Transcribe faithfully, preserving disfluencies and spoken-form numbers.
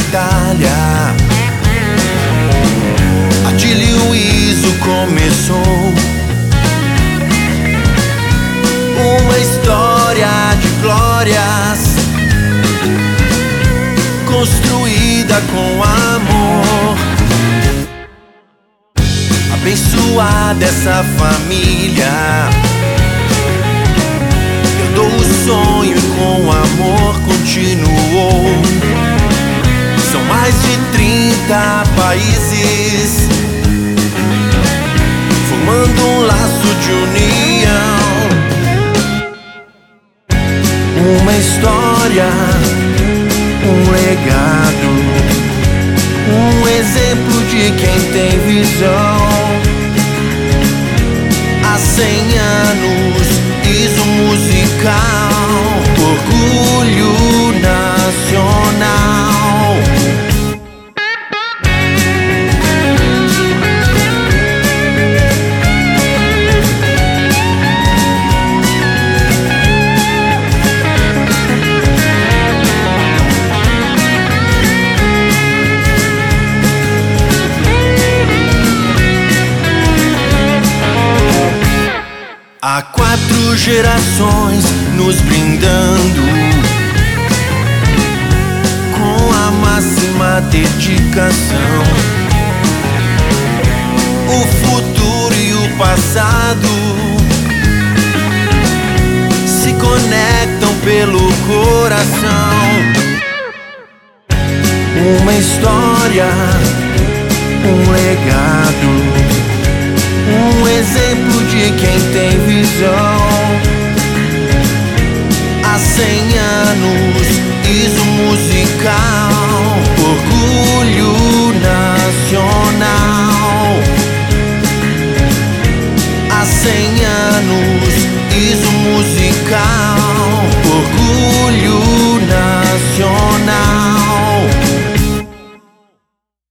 batalha. Atílio Iso começou uma história de glórias, construída com amor. Abençoada essa família, herdou o sonho e com amor continuou. São mais de trinta países, formando um laço de união. Uma história, um legado, um exemplo de quem tem visão. Há cem anos, Iso Musical, orgulho nacional. Há quatro gerações nos brindando com a máxima dedicação. O futuro e o passado se conectam pelo coração. Uma história, um legado, um exemplo de quem tem visão. Há cem anos, Iso Musical, orgulho nacional. Há cem anos, Iso Musical, orgulho nacional.